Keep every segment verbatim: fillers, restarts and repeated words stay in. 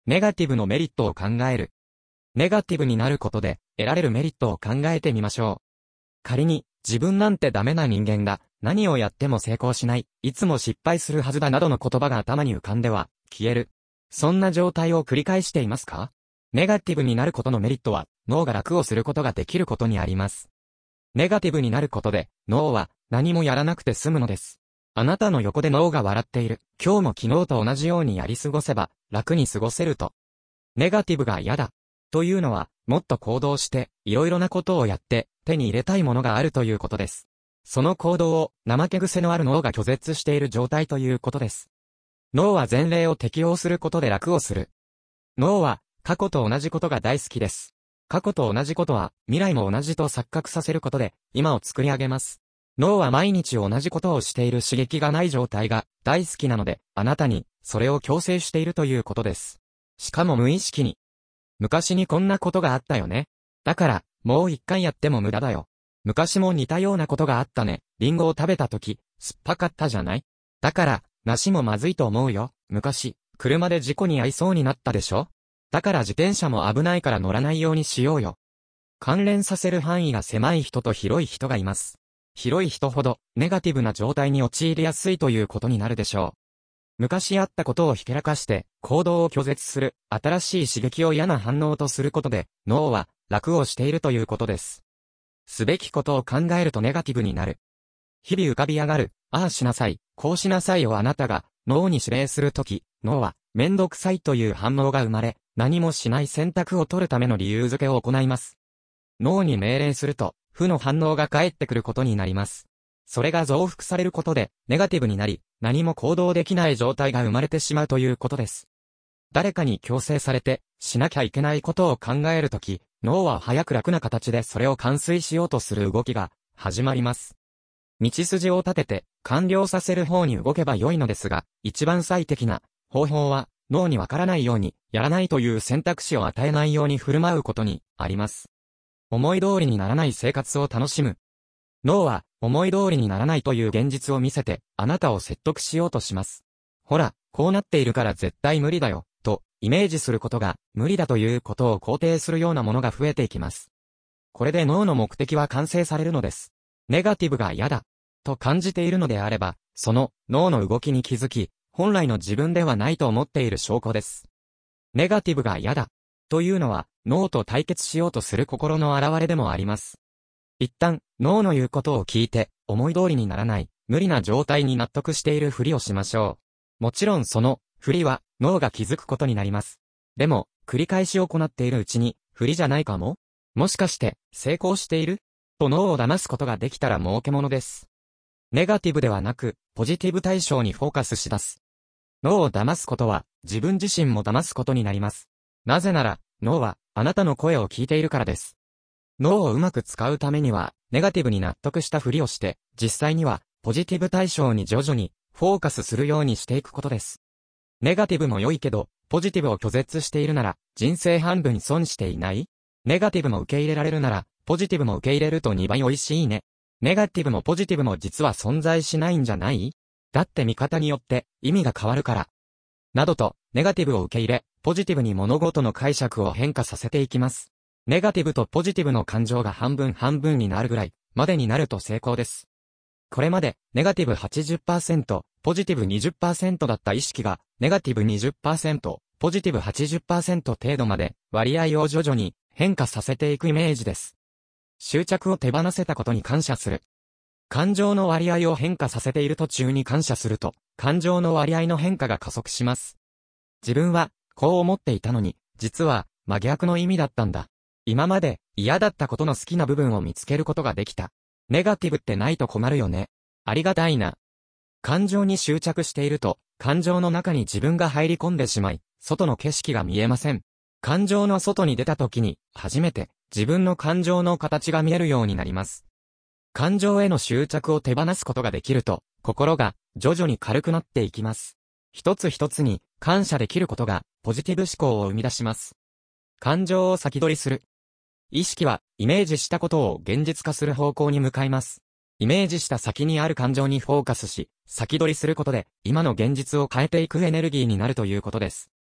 ネガティブのメリットを考える。ネガティブになることで得られるメリットを考えてみましょう。仮に、自分なんてダメな人間だ、何をやっても成功しない、いつも失敗するはずだなどの言葉が頭に浮かんでは、消える。そんな状態を繰り返していますか？ネガティブになることのメリットは、脳が楽をすることができることにあります。ネガティブになることで、脳は何もやらなくて済むのです。あなたの横で脳が笑っている。今日も昨日と同じようにやり過ごせば、楽に過ごせると。ネガティブが嫌だ。というのは、もっと行動して、いろいろなことをやって、手に入れたいものがあるということです。その行動を、怠け癖のある脳が拒絶している状態ということです。脳は前例を適応することで楽をする。脳は、過去と同じことが大好きです。過去と同じことは、未来も同じと錯覚させることで、今を作り上げます。脳は毎日同じことをしている刺激がない状態が大好きなので、あなたに、それを強制しているということです。しかも無意識に。昔にこんなことがあったよね。だから、もう一回やっても無駄だよ。昔も似たようなことがあったね。リンゴを食べたとき、酸っぱかったじゃない？だから、梨もまずいと思うよ。昔、車で事故に遭いそうになったでしょ？だから自転車も危ないから乗らないようにしようよ。関連させる範囲が狭い人と広い人がいます。広い人ほど、ネガティブな状態に陥りやすいということになるでしょう。昔あったことをひけらかして、行動を拒絶する、新しい刺激を嫌な反応とすることで、脳は楽をしているということです。すべきことを考えるとネガティブになる。日々浮かび上がる、ああしなさい、こうしなさいをあなたが脳に指令するとき、脳はめんどくさいという反応が生まれ、何もしない選択を取るための理由付けを行います。脳に命令すると、負の反応が返ってくることになります。それが増幅されることで、ネガティブになり、何も行動できない状態が生まれてしまうということです。誰かに強制されて、しなきゃいけないことを考えるとき、脳は早く楽な形でそれを完遂しようとする動きが始まります。道筋を立てて完了させる方に動けば良いのですが、一番最適な方法は脳にわからないようにやらないという選択肢を与えないように振る舞うことにあります。思い通りにならない生活を楽しむ。脳は思い通りにならないという現実を見せてあなたを説得しようとします。ほら、こうなっているから絶対無理だよ、とイメージすることが無理だということを肯定するようなものが増えていきます。これで脳の目的は完成されるのです。ネガティブが嫌だ、と感じているのであれば、その脳の動きに気づき、本来の自分ではないと思っている証拠です。ネガティブが嫌だ、というのは脳と対決しようとする心の表れでもあります。一旦、脳の言うことを聞いて、思い通りにならない、無理な状態に納得しているふりをしましょう。もちろんその、ふりは、脳が気づくことになります。でも、繰り返し行っているうちに、ふりじゃないかも？もしかして、成功している？と脳を騙すことができたら儲けものです。ネガティブではなく、ポジティブ対象にフォーカスし出す。脳を騙すことは、自分自身も騙すことになります。なぜなら、脳は、あなたの声を聞いているからです。脳をうまく使うためには、ネガティブに納得したふりをして、実際には、ポジティブ対象に徐々に、フォーカスするようにしていくことです。ネガティブも良いけど、ポジティブを拒絶しているなら、人生半分損していない？ネガティブも受け入れられるなら、ポジティブも受け入れるとにばい美味しいね。ネガティブもポジティブも実は存在しないんじゃない？だって見方によって意味が変わるから。などと、ネガティブを受け入れ、ポジティブに物事の解釈を変化させていきます。ネガティブとポジティブの感情が半分半分になるぐらいまでになると成功です。これまでネガティブ はちじゅっパーセント、ポジティブ にじゅっパーセント だった意識がネガティブ にじゅっパーセント、ポジティブ はちじゅっパーセント 程度まで割合を徐々に変化させていくイメージです。執着を手放せたことに感謝する。感情の割合を変化させている途中に感謝すると、感情の割合の変化が加速します。自分はこう思っていたのに、実は真逆の意味だったんだ。今まで嫌だったことの好きな部分を見つけることができた。ネガティブってないと困るよね。ありがたいな。感情に執着していると、感情の中に自分が入り込んでしまい、外の景色が見えません。感情の外に出た時に、初めて自分の感情の形が見えるようになります。感情への執着を手放すことができると、心が徐々に軽くなっていきます。一つ一つに感謝できることが、ポジティブ思考を生み出します。感情を先取りする。意識は、イメージしたことを現実化する方向に向かいます。イメージした先にある感情にフォーカスし、先取りすることで、今の現実を変えていくエネルギーになるということです。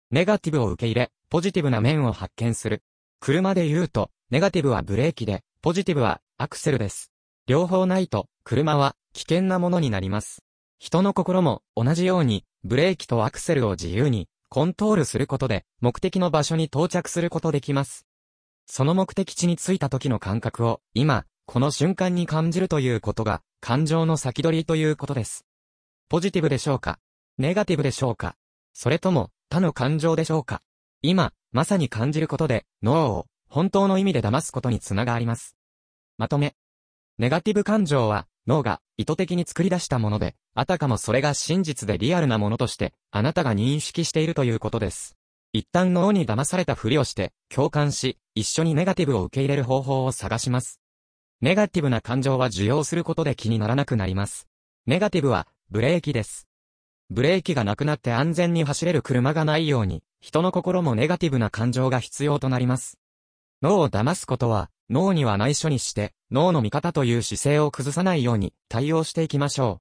ネガティブを受け入れ、ポジティブな面を発見する。車で言うと、ネガティブはブレーキで、ポジティブはアクセルです。両方ないと、車は危険なものになります。人の心も同じように、ブレーキとアクセルを自由にコントロールすることで、目的の場所に到着することできます。その目的地に着いた時の感覚を、今、この瞬間に感じるということが、感情の先取りということです。ポジティブでしょうか？ネガティブでしょうか？それとも、他の感情でしょうか？今、まさに感じることで、脳を、本当の意味で騙すことにつながります。まとめ。ネガティブ感情は、脳が意図的に作り出したもので、あたかもそれが真実でリアルなものとして、あなたが認識しているということです。一旦脳に騙されたふりをして、共感し、一緒にネガティブを受け入れる方法を探します。ネガティブな感情は受容することで気にならなくなります。ネガティブは、ブレーキです。ブレーキがなくなって安全に走れる車がないように、人の心もネガティブな感情が必要となります。脳を騙すことは、脳には内緒にして、脳の味方という姿勢を崩さないように対応していきましょう。